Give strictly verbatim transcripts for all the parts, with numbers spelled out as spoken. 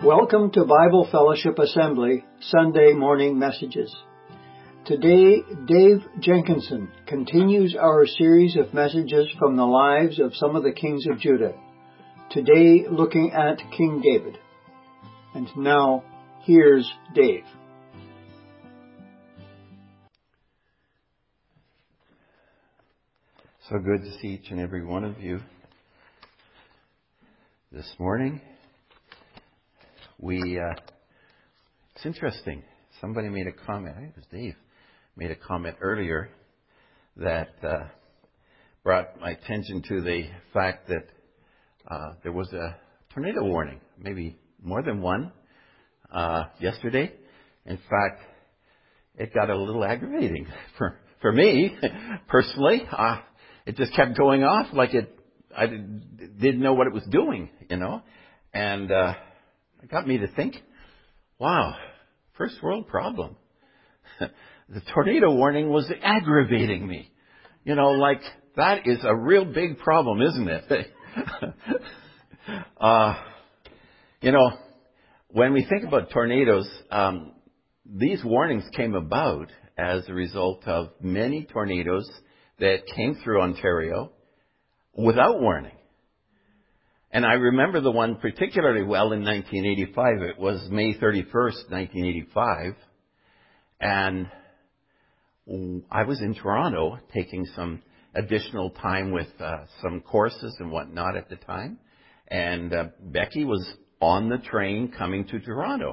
Welcome to Bible Fellowship Assembly Sunday Morning Messages. Today, Dave Jenkinson continues our series of messages from the lives of some of the kings of Judah. Today, looking at King David. And now, here's Dave. So good to see each and every one of you this morning. We, uh, it's interesting. Somebody made a comment, I think it was Dave, made a comment earlier that uh, brought my attention to the fact that uh, there was a tornado warning, maybe more than one, uh, yesterday. In fact, it got a little aggravating for, for me, personally. Uh, it just kept going off like it, I didn't know what it was doing, you know, and uh, it got me to think, wow, first world problem. The tornado warning was aggravating me. You know, like, that is a real big problem, isn't it? uh, you know, when we think about tornadoes, um, these warnings came about as a result of many tornadoes that came through Ontario without warning. And I remember the one particularly well in nineteen eighty-five. It was May thirty-first, nineteen eighty-five. And I was in Toronto taking some additional time with uh, some courses and whatnot at the time. And uh, Becky was on the train coming to Toronto.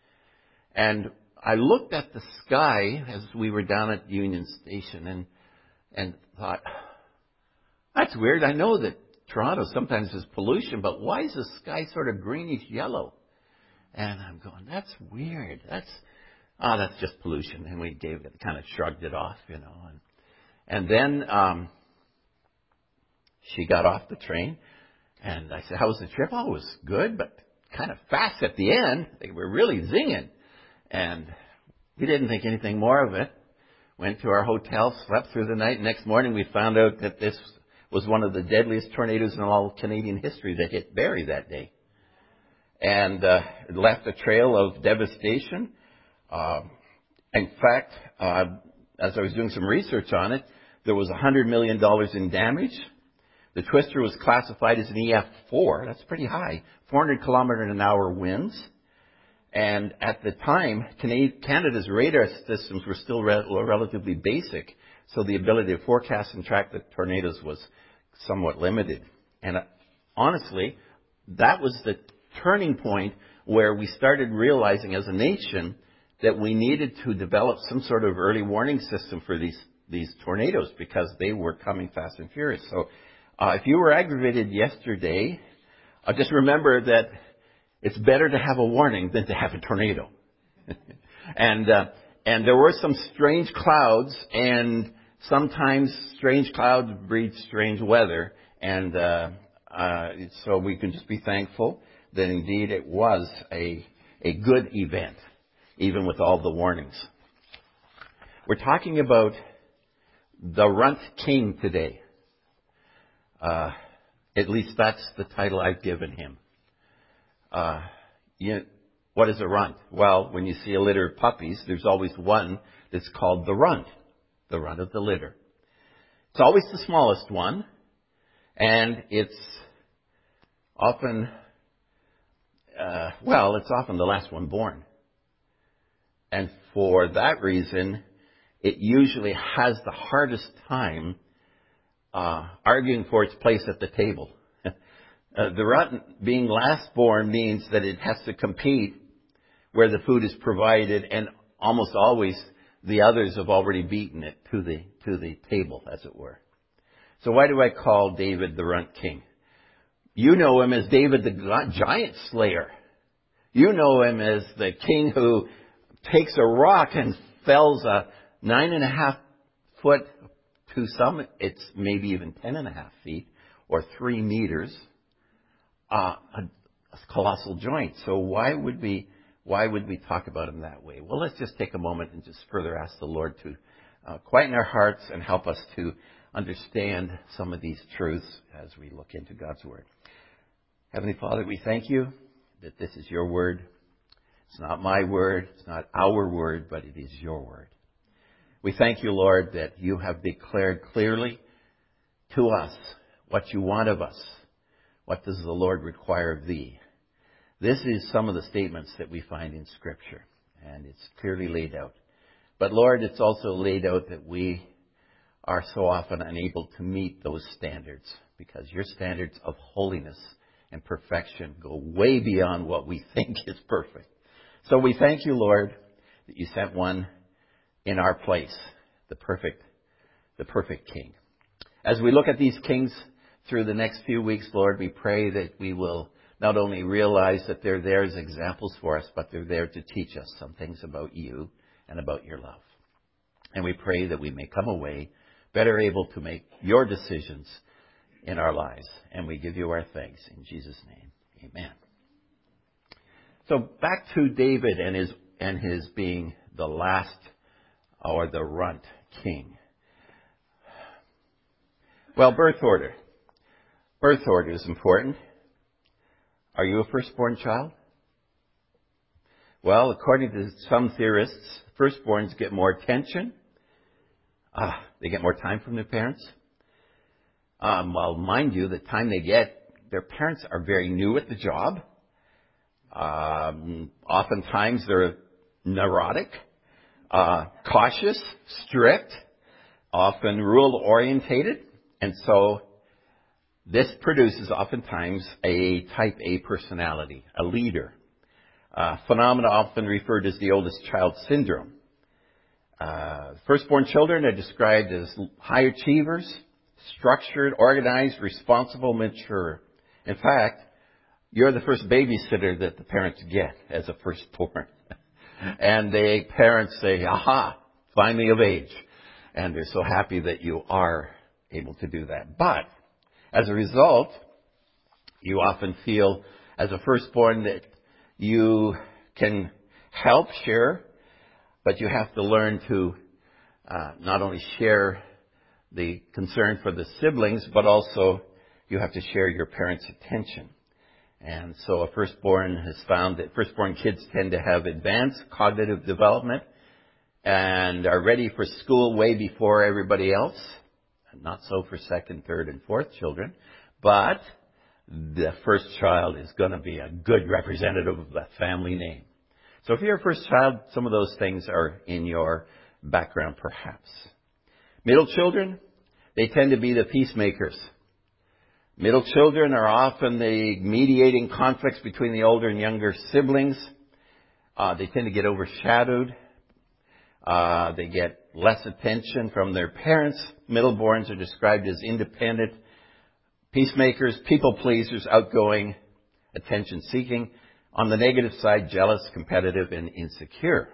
And I looked at the sky as we were down at Union Station and, and thought, that's weird. I know that Toronto sometimes has pollution, but why is the sky sort of greenish yellow? And I'm going, that's weird. That's, oh, that's just pollution. And we gave it, kind of shrugged it off, you know. And, and then um, she got off the train, and I said, how was the trip? Oh, it was good, but kind of fast at the end. They were really zinging. And we didn't think anything more of it. Went to our hotel, slept through the night. Next morning, we found out that this was one of the deadliest tornadoes in all Canadian history that hit Barrie that day. And uh, it left a trail of devastation. Uh, in fact, uh, as I was doing some research on it, there was one hundred million dollars in damage. The twister was classified as an E F four. That's pretty high. four hundred kilometer an hour winds. And at the time, Canada's radar systems were still re- relatively basic, so the ability to forecast and track the tornadoes was somewhat limited. And uh, honestly, that was the turning point where we started realizing as a nation that we needed to develop some sort of early warning system for these, these tornadoes because they were coming fast and furious. So uh, if you were aggravated yesterday, uh, just remember that it's better to have a warning than to have a tornado. and uh, and there were some strange clouds, and sometimes strange clouds breed strange weather. And uh, uh, so we can just be thankful that indeed it was a a good event, even with all the warnings. We're talking about the Runt King today. Uh, at least that's the title I've given him. Uh, you, what is a runt? Well, when you see a litter of puppies, there's always one that's called the runt, the runt of the litter. It's always the smallest one, and it's often, uh, well, it's often the last one born. And for that reason, it usually has the hardest time uh, arguing for its place at the table. Uh, the runt being last born means that it has to compete where the food is provided, and almost always the others have already beaten it to the to the table, as it were. So why do I call David the Runt King? You know him as David the giant slayer. You know him as the king who takes a rock and fells a nine and a half foot, to some it's maybe even ten and a half feet, or three meters. Uh, a, a colossal joint. So why would we why would we talk about him that way? Well, let's just take a moment and just further ask the Lord to uh, quieten our hearts and help us to understand some of these truths as we look into God's Word. Heavenly Father, we thank you that this is your word. It's not my word. It's not our word, but it is your word. We thank you, Lord, that you have declared clearly to us what you want of us. What does the Lord require of thee? This is some of the statements that we find in Scripture, and it's clearly laid out. But Lord, it's also laid out that we are so often unable to meet those standards because your standards of holiness and perfection go way beyond what we think is perfect. So we thank you, Lord, that you sent one in our place, the perfect, the perfect King. As we look at these kings through the next few weeks, Lord, we pray that we will not only realize that they're there as examples for us, but they're there to teach us some things about you and about your love. And we pray that we may come away better able to make your decisions in our lives. And we give you our thanks in Jesus' name. Amen. So back to David and his and his being the last or the runt king. Well, birth order. Birth order is important. Are you a firstborn child? Well, according to some theorists, firstborns get more attention. Uh, they get more time from their parents. Um, well, mind you, the time they get, their parents are very new at the job. Um, oftentimes they're neurotic, uh, cautious, strict, often rule-orientated. And so this produces oftentimes a type A personality, a leader. Uh, phenomena often referred as the oldest child syndrome. Uh, firstborn children are described as high achievers, structured, organized, responsible, mature. In fact, you're the first babysitter that the parents get as a firstborn. And the parents say, aha, finally of age. And they're so happy that you are able to do that. But as a result, you often feel as a firstborn that you can help share, but you have to learn to uh, not only share the concern for the siblings, but also you have to share your parents' attention. And so a firstborn has found that firstborn kids tend to have advanced cognitive development and are ready for school way before everybody else. Not so for second, third, and fourth children. But the first child is going to be a good representative of that family name. So if you're a first child, some of those things are in your background perhaps. Middle children, they tend to be the peacemakers. Middle children are often the mediating conflicts between the older and younger siblings. Uh, they tend to get overshadowed. Uh, they get less attention from their parents. Middleborns are described as independent, peacemakers, people pleasers, outgoing, attention seeking. On the negative side, jealous, competitive, and insecure.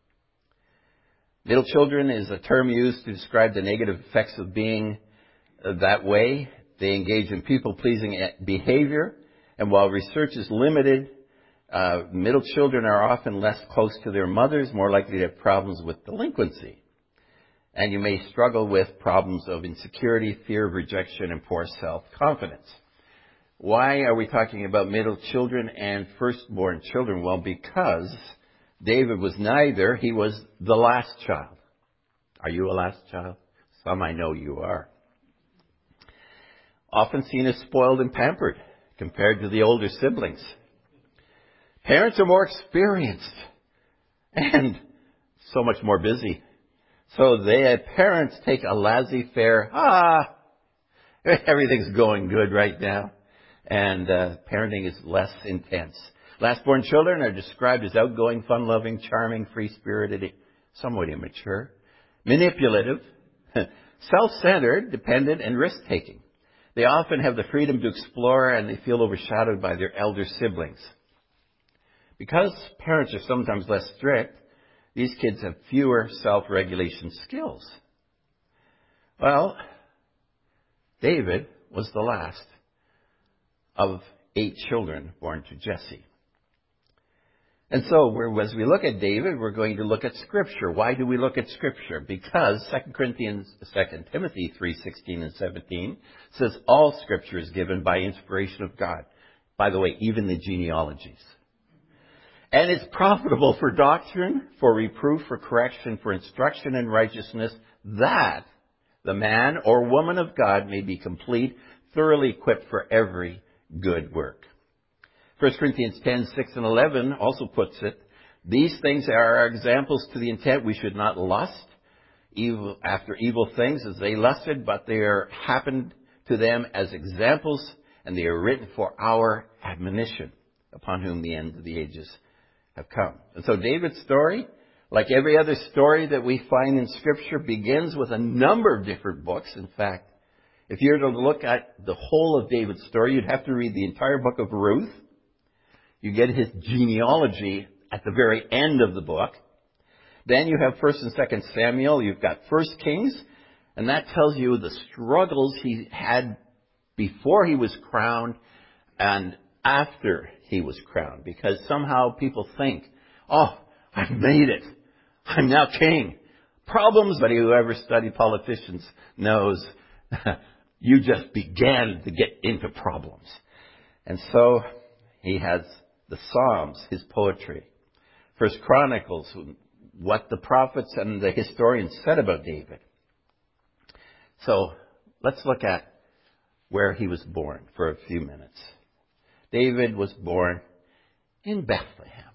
Middle children is a term used to describe the negative effects of being that way. They engage in people-pleasing behavior, and while research is limited, uh, middle children are often less close to their mothers, more likely to have problems with delinquency. And you may struggle with problems of insecurity, fear of rejection, and poor self-confidence. Why are we talking about middle children and firstborn children? Well, because David was neither. He was the last child. Are you a last child? Some I know you are. Often seen as spoiled and pampered compared to the older siblings. Parents are more experienced and so much more busy. So they, parents take a laissez-faire, ah, everything's going good right now. And uh, parenting is less intense. Last-born children are described as outgoing, fun-loving, charming, free-spirited, somewhat immature, manipulative, self-centered, dependent, and risk-taking. They often have the freedom to explore and they feel overshadowed by their elder siblings. Because parents are sometimes less strict, these kids have fewer self-regulation skills. Well, David was the last of eight children born to Jesse. And so we're, as we look at David, we're going to look at Scripture. Why do we look at Scripture? Because Second Corinthians, Second Timothy three sixteen and seventeen says all Scripture is given by inspiration of God. By the way, even the genealogies. And it's profitable for doctrine, for reproof, for correction, for instruction in righteousness, that the man or woman of God may be complete, thoroughly equipped for every good work. First Corinthians ten, six and eleven also puts it, these things are our examples to the intent we should not lust evil after evil things as they lusted, but they are happened to them as examples, and they are written for our admonition, upon whom the end of the ages have come. And so David's story, like every other story that we find in Scripture, begins with a number of different books. In fact, if you were to look at the whole of David's story, you'd have to read the entire book of Ruth. You get his genealogy at the very end of the book. Then you have First and Second Samuel. You've got First Kings, and that tells you the struggles he had before he was crowned and after he was crowned. Because somehow people think, oh, I've made it. I'm now king. Problems, but whoever studied politicians knows you just began to get into problems. And so he has the Psalms, his poetry. First Chronicles, what the prophets and the historians said about David. So let's look at where he was born for a few minutes. David was born in Bethlehem.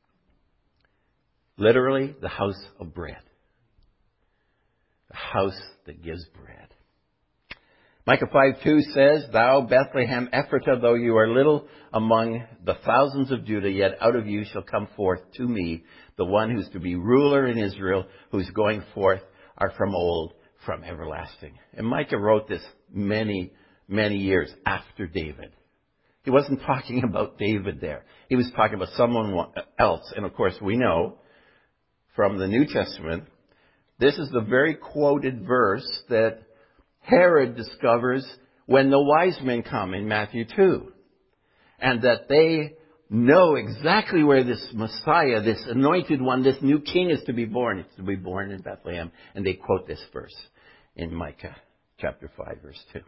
Literally, the house of bread. The house that gives bread. Micah five two says, Thou, Bethlehem Ephratah, though you are little among the thousands of Judah, yet out of you shall come forth to me the one who's to be ruler in Israel, whose going forth are from old, from everlasting. And Micah wrote this many, many years after David. He wasn't talking about David there. He was talking about someone else. And of course, we know from the New Testament, this is the very quoted verse that Herod discovers when the wise men come in Matthew two. And that they know exactly where this Messiah, this anointed one, this new king is to be born. It's to be born in Bethlehem. And they quote this verse in Micah chapter five, verse two.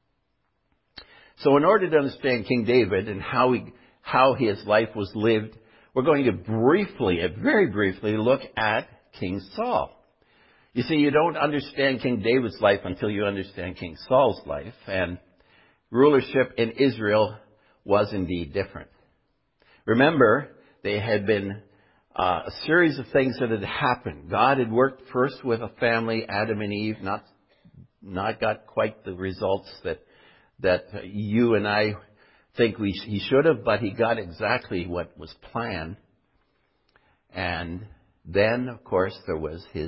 So in order to understand King David and how he, how his life was lived, we're going to briefly, very briefly, look at King Saul. You see, you don't understand King David's life until you understand King Saul's life. And rulership in Israel was indeed different. Remember, they had been uh, a series of things that had happened. God had worked first with a family, Adam and Eve, not not got quite the results that that you and I think we he should have, but he got exactly what was planned. And then, of course, there was his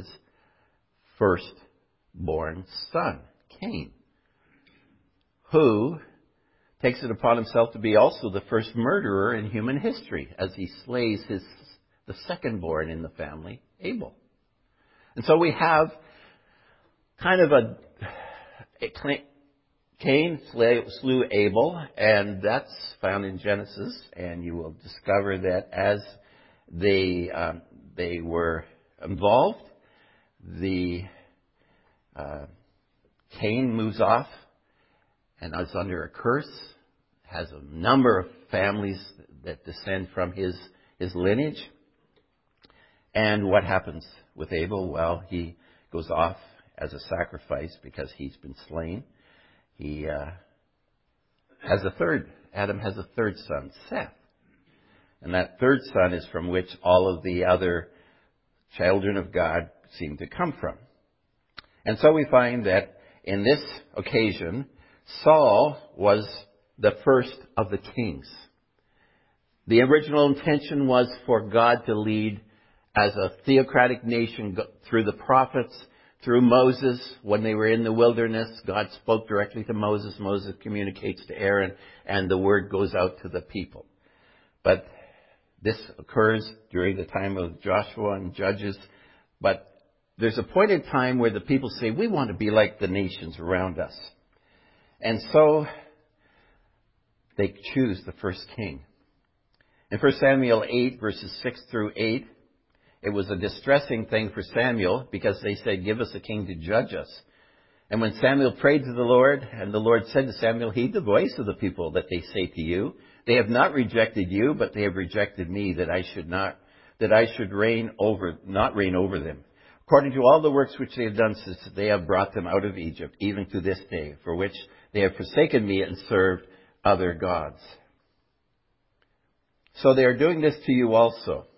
firstborn son, Cain, who takes it upon himself to be also the first murderer in human history as he slays his the secondborn in the family, Abel. And so we have kind of a, a Cain slew Abel, and that's found in Genesis, and you will discover that as they um, they were involved, the uh, Cain moves off and is under a curse, has a number of families that descend from his, his lineage. And what happens with Abel? Well, he goes off as a sacrifice because he's been slain. He uh, has a third, Adam has a third son, Seth. And that third son is from which all of the other children of God seem to come from. And so we find that in this occasion, Saul was the first of the kings. The original intention was for God to lead as a theocratic nation through the prophets, through Moses. When they were in the wilderness, God spoke directly to Moses. Moses communicates to Aaron, and the word goes out to the people. But this occurs during the time of Joshua and Judges. But there's a point in time where the people say, we want to be like the nations around us. And so they choose the first king. In First Samuel eight, verses six through eight, it was a distressing thing for Samuel because they said, give us a king to judge us. And when Samuel prayed to the Lord, and the Lord said to Samuel, heed the voice of the people that they say to you, They have not rejected you, but they have rejected me, that I should not, that I should reign over, not reign over them. According to all the works which they have done since they have brought them out of Egypt, even to this day, for which they have forsaken me and served other gods. So they are doing this to you also.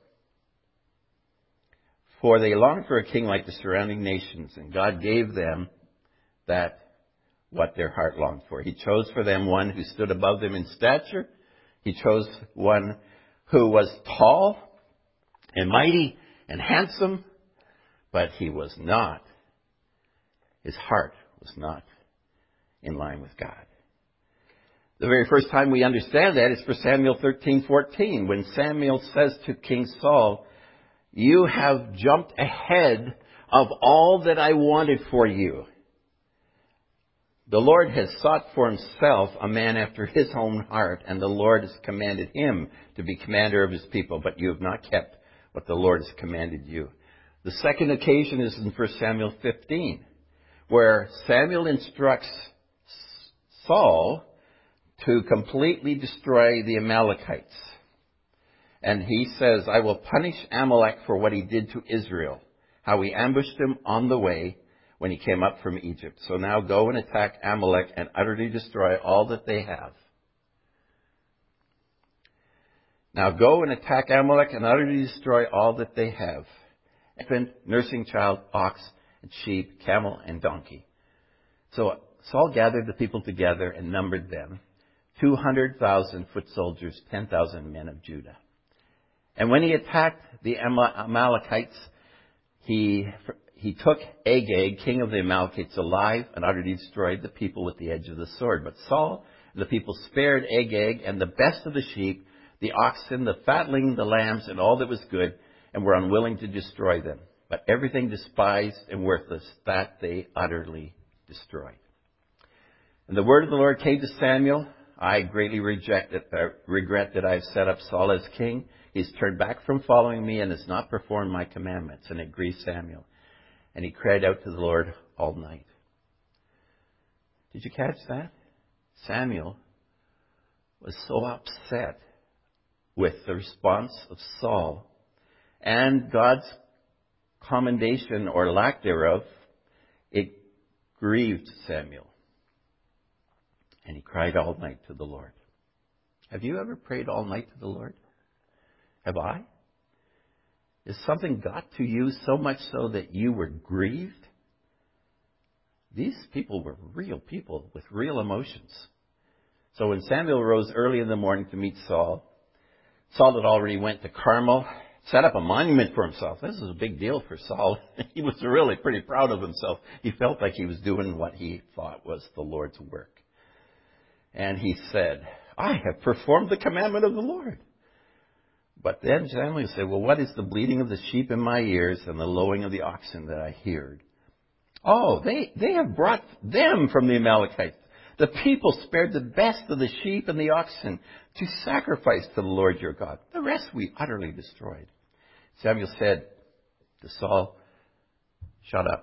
For they long for a king like the surrounding nations, and God gave them that what their heart longed for. He chose for them one who stood above them in stature. He chose one who was tall and mighty and handsome, but he was not, his heart was not in line with God. The very first time we understand that is for Samuel thirteen fourteen, when Samuel says to King Saul, "You have jumped ahead of all that I wanted for you. The Lord has sought for himself a man after his own heart, and the Lord has commanded him to be commander of his people, but you have not kept what the Lord has commanded you." The second occasion is in First Samuel fifteen, where Samuel instructs Saul to completely destroy the Amalekites. And he says, "I will punish Amalek for what he did to Israel, how he ambushed him on the way when he came up from Egypt. So now go and attack Amalek and utterly destroy all that they have." Now go and attack Amalek and utterly destroy all that they have. Infant, nursing child, ox, and sheep, camel, and donkey. So Saul gathered the people together and numbered them, two hundred thousand foot soldiers, ten thousand men of Judah. And when he attacked the Amalekites, he, he took Agag, king of the Amalekites, alive and utterly destroyed the people with the edge of the sword. But Saul and the people spared Agag and the best of the sheep, the oxen, the fatling, the lambs, and all that was good, and were unwilling to destroy them. But everything despised and worthless, that they utterly destroyed. And the word of the Lord came to Samuel, "I greatly reject it, uh, regret that I have set up Saul as king. He's turned back from following me and has not performed my commandments." And it grieved Samuel. And he cried out to the Lord all night. Did you catch that? Samuel was so upset with the response of Saul and God's commendation or lack thereof. It grieved Samuel. And he cried all night to the Lord. Have you ever prayed all night to the Lord? Have I? Has something got to you so much so that you were grieved? These people were real people with real emotions. So when Samuel rose early in the morning to meet Saul, Saul had already went to Carmel, set up a monument for himself. This is a big deal for Saul. He was really pretty proud of himself. He felt like he was doing what he thought was the Lord's work. And he said, "I have performed the commandment of the Lord." But then Samuel said, "Well, what is the bleating of the sheep in my ears and the lowing of the oxen that I heard?" Oh, they, they have brought them from the Amalekites. The people spared the best of the sheep and the oxen to sacrifice to the Lord your God. The rest we utterly destroyed. Samuel said to Saul, "Shut up."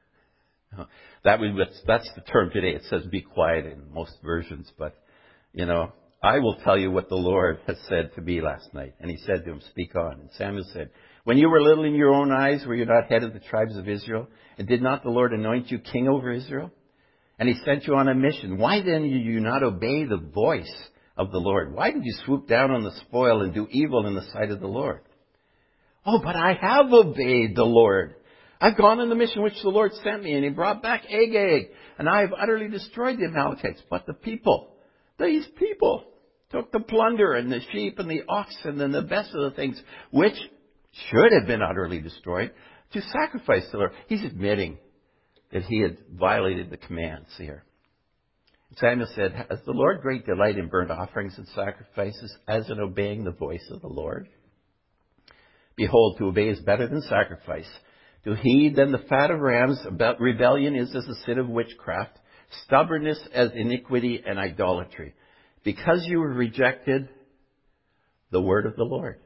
That was, that's the term today. It says be quiet in most versions. But, you know, "I will tell you what the Lord has said to me last night." And he said to him, "Speak on." And Samuel said, "When you were little in your own eyes, were you not head of the tribes of Israel? And did not the Lord anoint you king over Israel? And he sent you on a mission. Why then did you not obey the voice of the Lord? Why did you swoop down on the spoil and do evil in the sight of the Lord?" "Oh, but I have obeyed the Lord. I've gone on the mission which the Lord sent me, and he brought back Agag, and I have utterly destroyed the Amalekites. But the people, these people, took the plunder and the sheep and the oxen and the best of the things, which should have been utterly destroyed, to sacrifice to the Lord." He's admitting that he had violated the commands here. Samuel said, "Has the Lord great delight in burnt offerings and sacrifices as in obeying the voice of the Lord? Behold, to obey is better than sacrifice. To heed than the fat of rams. About rebellion is as the sin of witchcraft. Stubbornness as iniquity and idolatry. Because you have rejected the word of the Lord,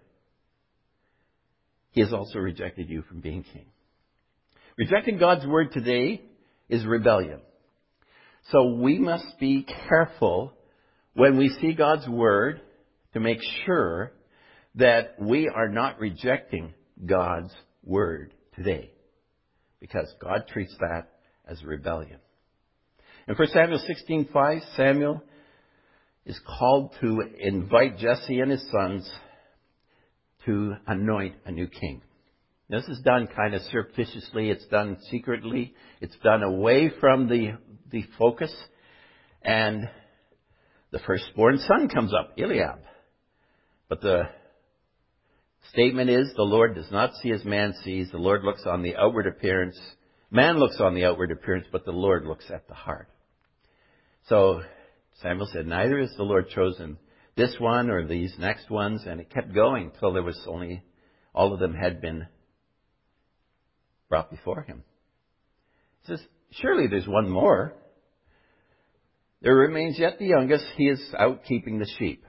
he has also rejected you from being king." Rejecting God's word today is rebellion. So we must be careful when we see God's word to make sure that we are not rejecting God's word today, because God treats that as a rebellion. In First Samuel sixteen five, Samuel is called to invite Jesse and his sons to anoint a new king. This is done kind of surreptitiously. It's done secretly. It's done away from the, the focus. And the firstborn son comes up, Eliab. But the statement is, the Lord does not see as man sees. The Lord looks on the outward appearance. Man looks on the outward appearance, but the Lord looks at the heart. So Samuel said, neither is the Lord chosen this one or these next ones. And it kept going till there was only, all of them had been brought before him. He says, surely there's one more. There remains yet the youngest. He is out keeping the sheep.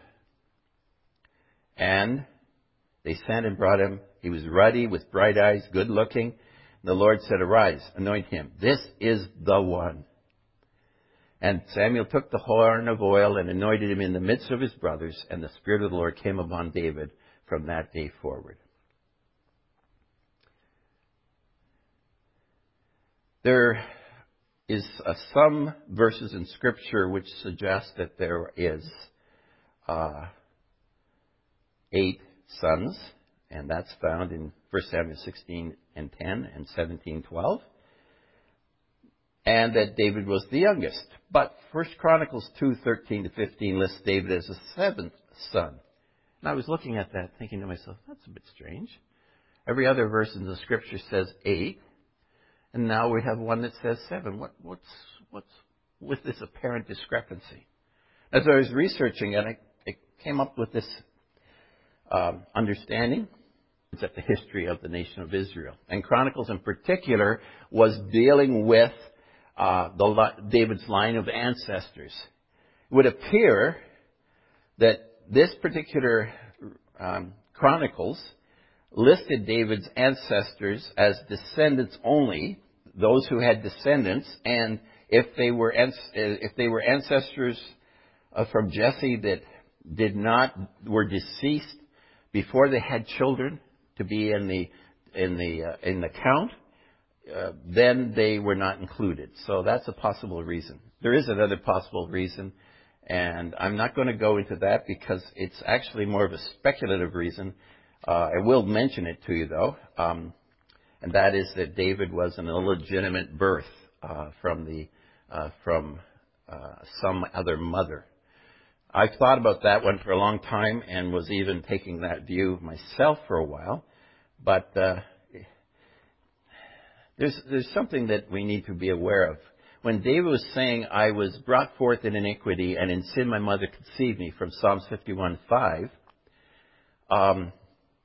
And they sent and brought him. He was ruddy, with bright eyes, good looking. The Lord said, arise, anoint him. This is the one. And Samuel took the horn of oil and anointed him in the midst of his brothers. And the Spirit of the Lord came upon David from that day forward. There is uh, some verses in Scripture which suggest that there is uh, eight sons, and that's found in First Samuel sixteen and ten and seventeen twelve, and that David was the youngest. But First Chronicles two thirteen to fifteen lists David as the seventh son. And I was looking at that, thinking to myself, that's a bit strange. Every other verse in the Scripture says eight. And now we have one that says seven. What, what's, what's with this apparent discrepancy? As I was researching it, I, I came up with this um, understanding. It's at the history of the nation of Israel. And Chronicles in particular was dealing with uh, the David's line of ancestors. It would appear that this particular um, Chronicles listed David's ancestors as descendants only, those who had descendants, and if they were if they were ancestors from Jesse that did not were deceased before they had children to be in the in the uh, in the count, uh, then they were not included. So that's a possible reason. There is another possible reason, and I'm not going to go into that because it's actually more of a speculative reason. Uh, I will mention it to you, though, um, and that is that David was an illegitimate birth uh, from the uh, from uh, some other mother. I've thought about that one for a long time and was even taking that view myself for a while. But uh, there's there's something that we need to be aware of. When David was saying, "I was brought forth in iniquity, and in sin my mother conceived me," from Psalms fifty-one five. Um,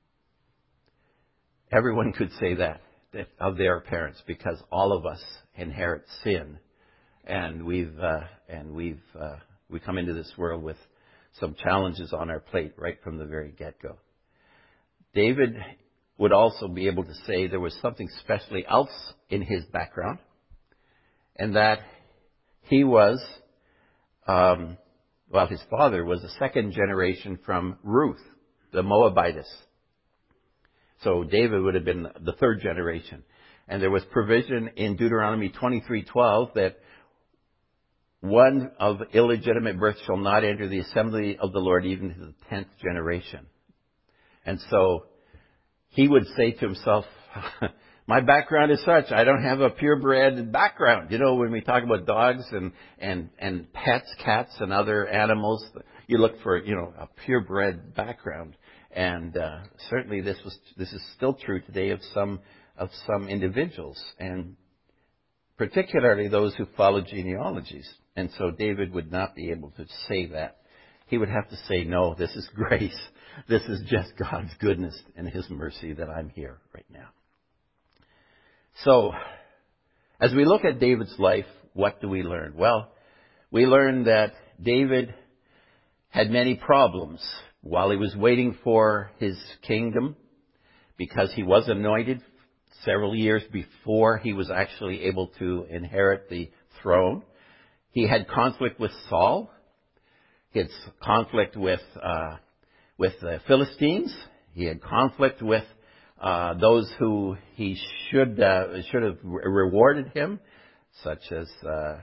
Everyone could say that, that of their parents, because all of us inherit sin, and we've uh, and we've uh, we come into this world with some challenges on our plate right from the very get-go. David would also be able to say there was something specially else in his background, and that he was, um, well, his father was a second generation from Ruth, the Moabitess. So David would have been the third generation. And there was provision in Deuteronomy twenty-three twelve that one of illegitimate birth shall not enter the assembly of the Lord even to the tenth generation. And so he would say to himself, my background is such, I don't have a purebred background. You know, when we talk about dogs and, and, and pets, cats and other animals, you look for, you know, a purebred background. And uh, certainly this was this is still true today of some of some individuals, and particularly those who follow genealogies. And so David would not be able to say that. He would have to say, no, this is grace. This is just God's goodness and His mercy that I'm here right now. So, as we look at David's life, what do we learn? Well, we learn that David had many problems while he was waiting for his kingdom, because he was anointed several years before he was actually able to inherit the throne. He had conflict with Saul. He had conflict with uh, with the Philistines. He had conflict with uh, those who he should uh, should have re- rewarded him, such as uh,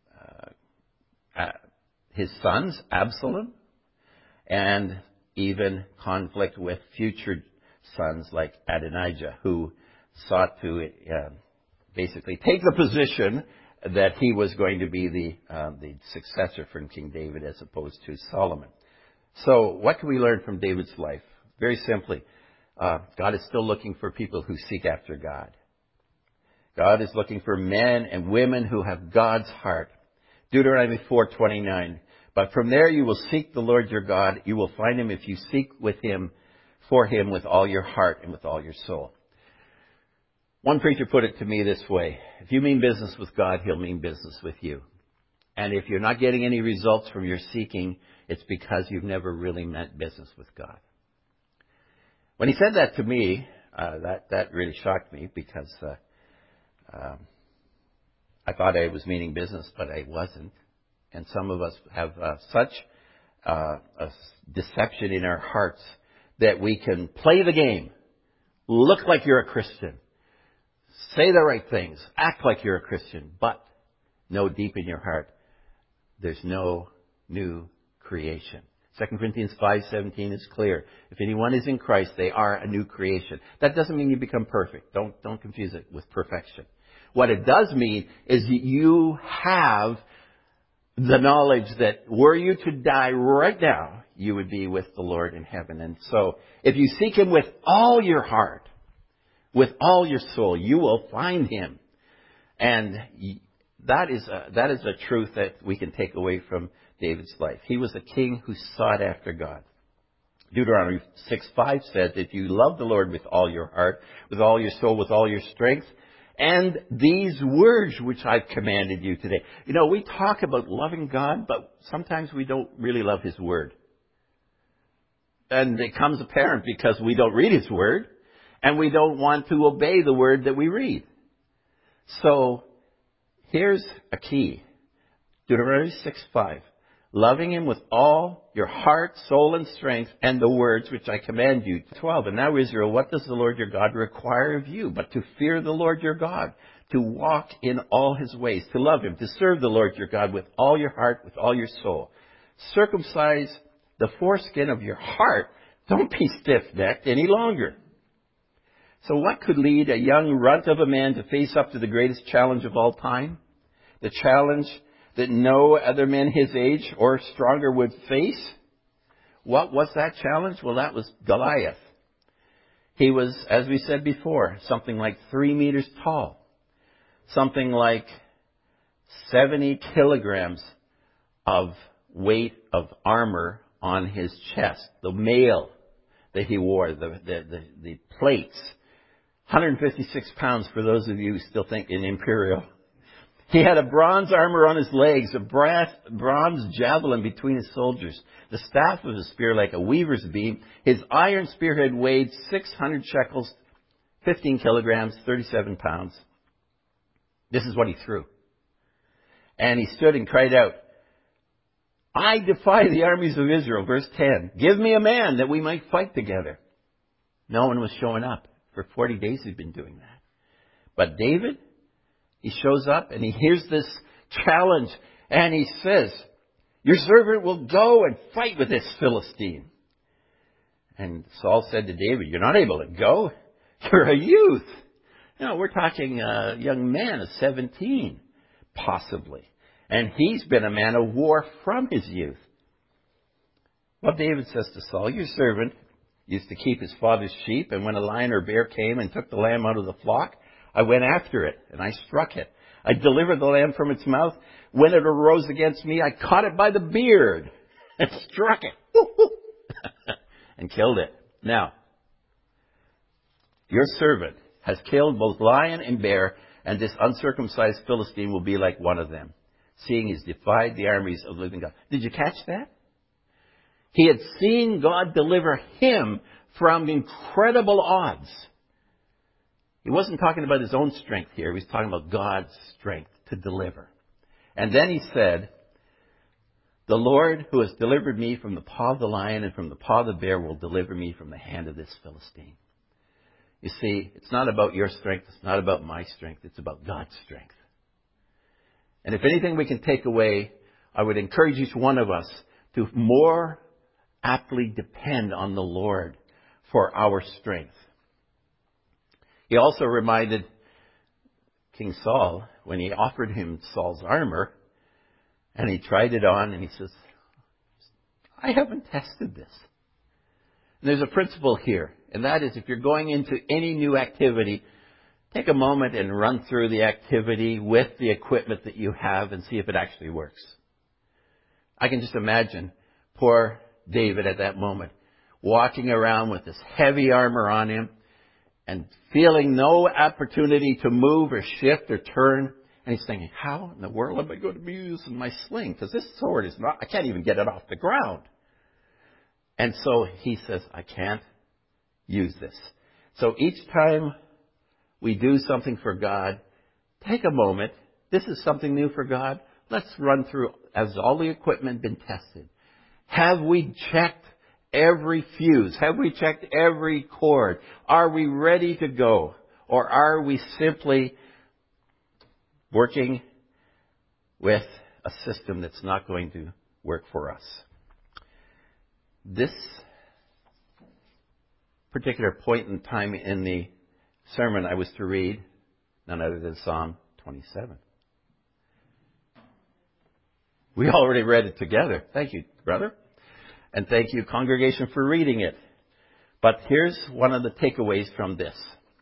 uh, his sons, Absalom, and even conflict with future sons like Adonijah, who sought to uh, basically take the position that he was going to be the uh, the successor from King David as opposed to Solomon. So what can we learn from David's life? Very simply, uh, God is still looking for people who seek after God. God is looking for men and women who have God's heart. Deuteronomy four twenty-nine. But from there you will seek the Lord your God. You will find him if you seek with him, for him with all your heart and with all your soul. One preacher put it to me this way. If you mean business with God, he'll mean business with you. And if you're not getting any results from your seeking, it's because you've never really meant business with God. When he said that to me, uh, that, that really shocked me because uh, um, I thought I was meaning business, but I wasn't. And some of us have uh, such uh, a deception in our hearts that we can play the game, look like you're a Christian, say the right things, act like you're a Christian, but know deep in your heart there's no new creation. Second Corinthians five seventeen is clear. If anyone is in Christ, they are a new creation. That doesn't mean you become perfect. Don't, don't confuse it with perfection. What it does mean is that you have the knowledge that were you to die right now, you would be with the Lord in heaven. And so, if you seek him with all your heart, with all your soul, you will find him. And that is a, that is a truth that we can take away from David's life. He was a king who sought after God. Deuteronomy six five says, if you love the Lord with all your heart, with all your soul, with all your strength, and these words which I've commanded you today. You know, we talk about loving God, but sometimes we don't really love his word. And it comes apparent because we don't read his word, and we don't want to obey the word that we read. So, here's a key. Deuteronomy six five. Loving him with all your heart, soul, and strength, and the words which I command you. twelve. And now, Israel, what does the Lord your God require of you? But to fear the Lord your God, to walk in all his ways, to love him, to serve the Lord your God with all your heart, with all your soul. Circumcise the foreskin of your heart. Don't be stiff-necked any longer. So what could lead a young runt of a man to face up to the greatest challenge of all time? The challenge that no other men his age or stronger would face? What was that challenge? Well, that was Goliath. He was, as we said before, something like three meters tall. Something like seventy kilograms of weight of armor on his chest. The mail that he wore, the, the, the, the plates. one hundred fifty-six pounds for those of you who still think in imperial. He had a bronze armor on his legs, a brass, bronze javelin between his soldiers, the staff of his spear like a weaver's beam. His iron spearhead weighed six hundred shekels, fifteen kilograms, thirty-seven pounds. This is what he threw. And he stood and cried out, I defy the armies of Israel. Verse ten. Give me a man that we might fight together. No one was showing up. For forty days he'd been doing that. But David, he shows up and he hears this challenge and he says, your servant will go and fight with this Philistine. And Saul said to David, you're not able to go. You're a youth. No, we're talking a young man of seventeen, possibly. And he's been a man of war from his youth. Well, David says to Saul, your servant used to keep his father's sheep, and when a lion or bear came and took the lamb out of the flock, I went after it, and I struck it. I delivered the lamb from its mouth. When it arose against me, I caught it by the beard and struck it and killed it. Now, your servant has killed both lion and bear, and this uncircumcised Philistine will be like one of them, seeing he's defied the armies of the living God. Did you catch that? He had seen God deliver him from incredible odds. He wasn't talking about his own strength here. He was talking about God's strength to deliver. And then he said, The Lord who has delivered me from the paw of the lion and from the paw of the bear will deliver me from the hand of this Philistine. You see, it's not about your strength. It's not about my strength. It's about God's strength. And if anything we can take away, I would encourage each one of us to more aptly depend on the Lord for our strength. He also reminded King Saul, when he offered him Saul's armor, and he tried it on, and he says, I haven't tested this. And there's a principle here, and that is if you're going into any new activity, take a moment and run through the activity with the equipment that you have and see if it actually works. I can just imagine poor David at that moment, walking around with this heavy armor on him and feeling no opportunity to move or shift or turn. And he's thinking, how in the world am I going to be using my sling? Because this sword is not, I can't even get it off the ground. And so he says, I can't use this. So each time we do something for God, take a moment. This is something new for God. Let's run through, has all the equipment been tested? Have we checked every fuse? Have we checked every cord? Are we ready to go? Or are we simply working with a system that's not going to work for us? This particular point in time in the sermon I was to read, none other than Psalm twenty-seven. We already read it together. Thank you, brother. And thank you, congregation, for reading it. But here's one of the takeaways from this.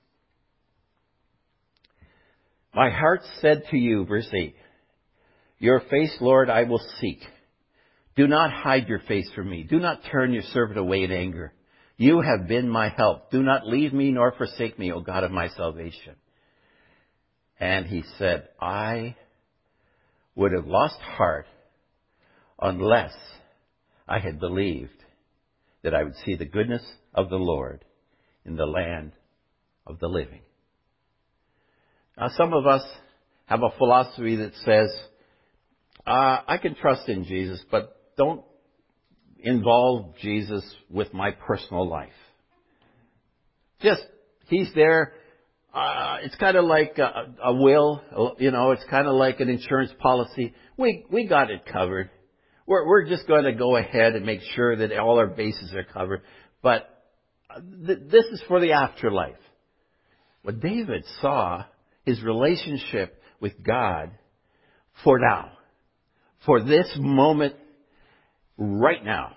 My heart said to you, verse eight, your face, Lord, I will seek. Do not hide your face from me. Do not turn your servant away in anger. You have been my help. Do not leave me nor forsake me, O God of my salvation. And he said, I would have lost heart unless I had believed that I would see the goodness of the Lord in the land of the living. Now, some of us have a philosophy that says, uh, I can trust in Jesus, but don't involve Jesus with my personal life. Just, he's there. Uh, it's kind of like a, a will, you know, it's kind of like an insurance policy. We, we got it covered. We're, we're just going to go ahead and make sure that all our bases are covered. But th- this is for the afterlife. What David saw, his relationship with God for now, for this moment right now.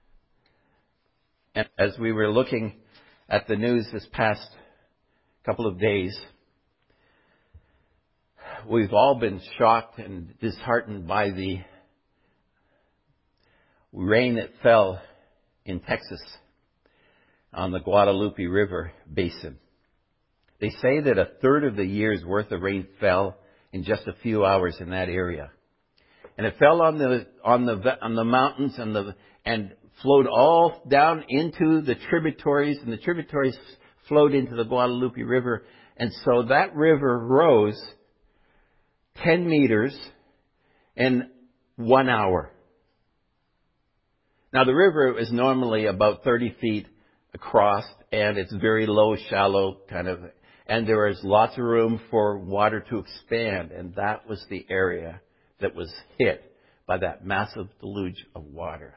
And as we were looking at the news this past couple of days, we've all been shocked and disheartened by the rain that fell in Texas on the Guadalupe River basin. They say that a third of the year's worth of rain fell in just a few hours in that area. And it fell on the on the on the mountains and the and flowed all down into the tributaries, and the tributaries flowed into the Guadalupe River. And so that river rose ten meters in one hour. Now the river is normally about thirty feet across, and it's very low, shallow kind of, and there is lots of room for water to expand, and that was the area that was hit by that massive deluge of water.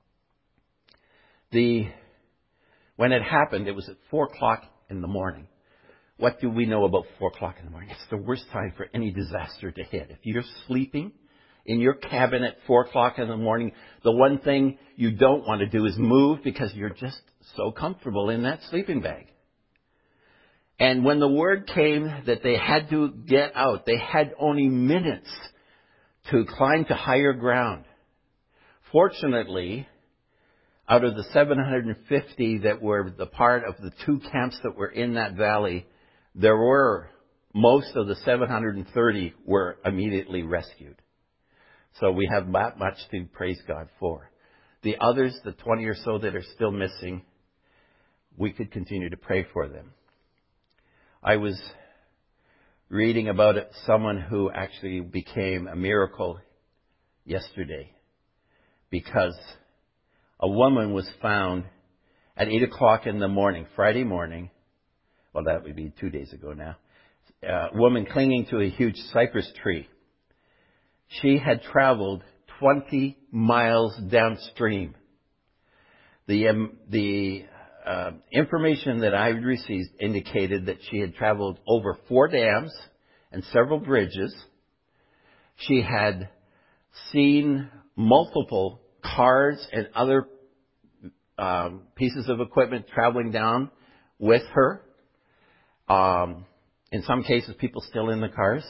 The when it happened, it was at four o'clock in the morning. What do we know about four o'clock in the morning? It's the worst time for any disaster to hit. If you're sleeping in your cabin at four o'clock in the morning, the one thing you don't want to do is move because you're just so comfortable in that sleeping bag. And when the word came that they had to get out, they had only minutes to climb to higher ground. Fortunately, out of the seven hundred fifty that were the part of the two camps that were in that valley, there were, most of the seven hundred thirty were immediately rescued. So we have that much to praise God for. The others, the twenty or so that are still missing, we could continue to pray for them. I was reading about it, someone who actually became a miracle yesterday. because a woman was found at eight o'clock in the morning, Friday morning. Well, that would be two days ago now. A woman clinging to a huge cypress tree. She had traveled twenty miles downstream. The um, the uh, information that I received indicated that she had traveled over four dams and several bridges. She had seen multiple cars and other um, pieces of equipment traveling down with her. Um, in some cases, people still in the cars.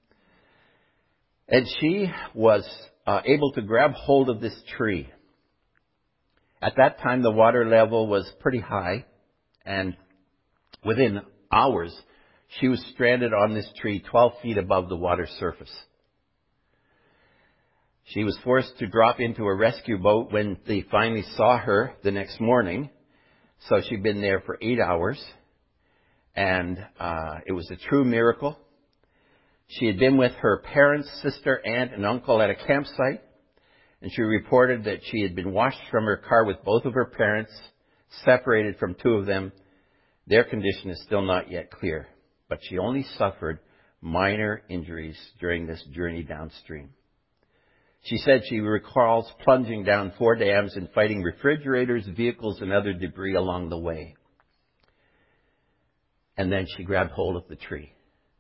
And she was uh, able to grab hold of this tree. At that time, the water level was pretty high, and within hours, she was stranded on this tree twelve feet above the water surface. She was forced to drop into a rescue boat when they finally saw her the next morning. So she'd been there for eight hours, and uh, it was a true miracle. She had been with her parents, sister, aunt, and uncle at a campsite. And she reported that she had been washed from her car with both of her parents, separated from two of them. Their condition is still not yet clear, but she only suffered minor injuries during this journey downstream. She said she recalls plunging down four dams and fighting refrigerators, vehicles, and other debris along the way. And then she grabbed hold of the tree.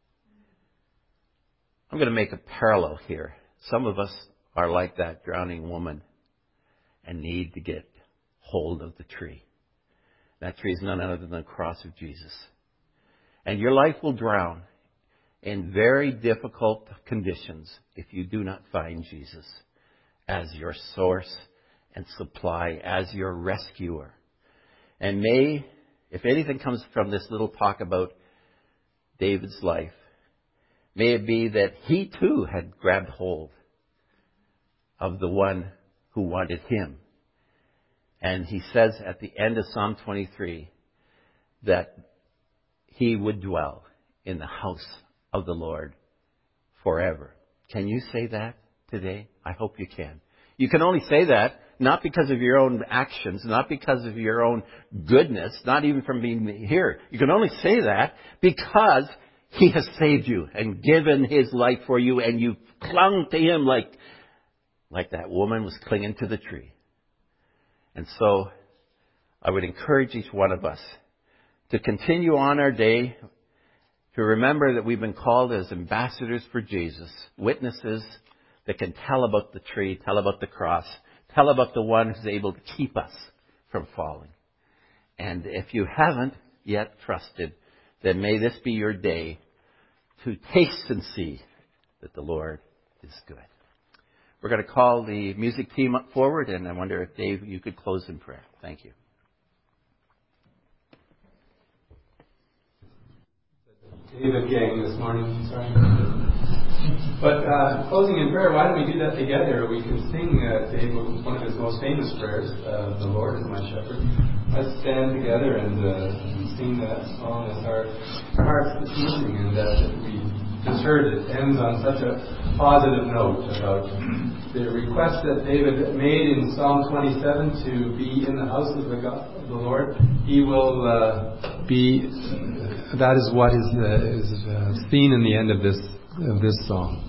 I'm going to make a parallel here. Some of us are like that drowning woman and need to get hold of the tree. That tree is none other than the cross of Jesus. And your life will drown in very difficult conditions if you do not find Jesus as your source and supply, as your rescuer. And may, if anything comes from this little talk about David's life, may it be that he too had grabbed hold of the one who wanted him. And he says at the end of Psalm twenty-three that he would dwell in the house of the Lord forever. Can you say that today? I hope you can. You can only say that not because of your own actions, not because of your own goodness, not even from being here. You can only say that because he has saved you and given his life for you, and you clung to him like Like that woman was clinging to the tree. And so I would encourage each one of us to continue on our day, to remember that we've been called as ambassadors for Jesus, witnesses that can tell about the tree, tell about the cross, tell about the one who's able to keep us from falling. And if you haven't yet trusted, then may this be your day to taste and see that the Lord is good. We're going to call the music team up forward, and I wonder if, Dave, you could close in prayer. Thank you. David Gang this morning, sorry. But uh, closing in prayer, why don't we do that together? We can sing uh, Dave, one of his most famous prayers, uh, "The Lord is my shepherd." Let's stand together and, uh, and sing that song as our hearts this evening, and that we just heard it ends on such a positive note about the request that David made in Psalm twenty-seven to be in the house of the, God, of the Lord. He will uh, be. That is what is, uh, is uh, seen in the end of this of this song.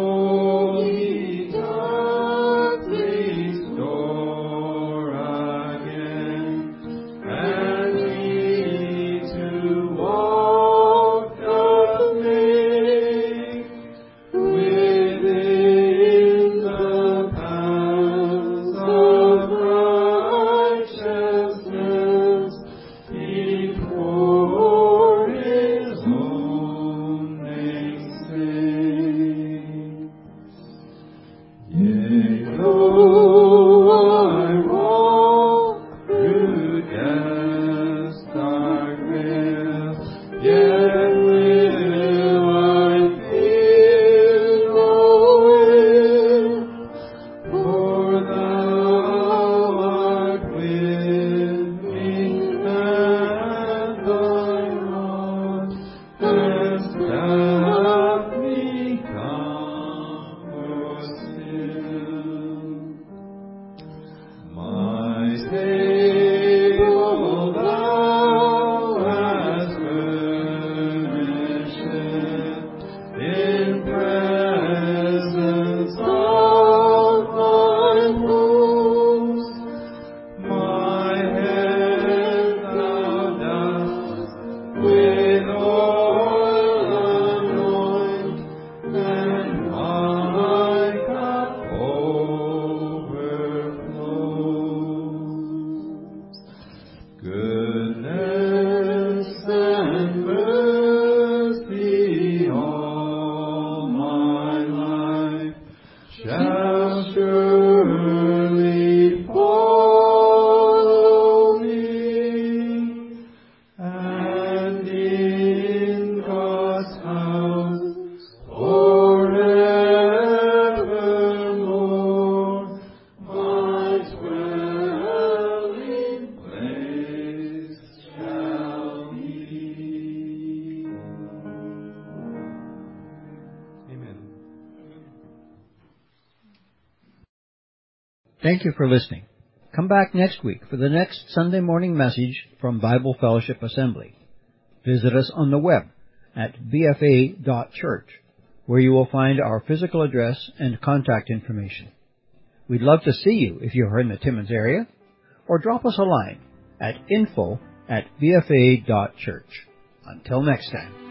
Restore Thank you for listening. Come back next week for the next Sunday morning message from Bible Fellowship Assembly. Visit us on the web at b f a dot church, where you will find our physical address and contact information. We'd love to see you if you're in the Timmins area, or drop us a line at info at b f a dot church. Until next time.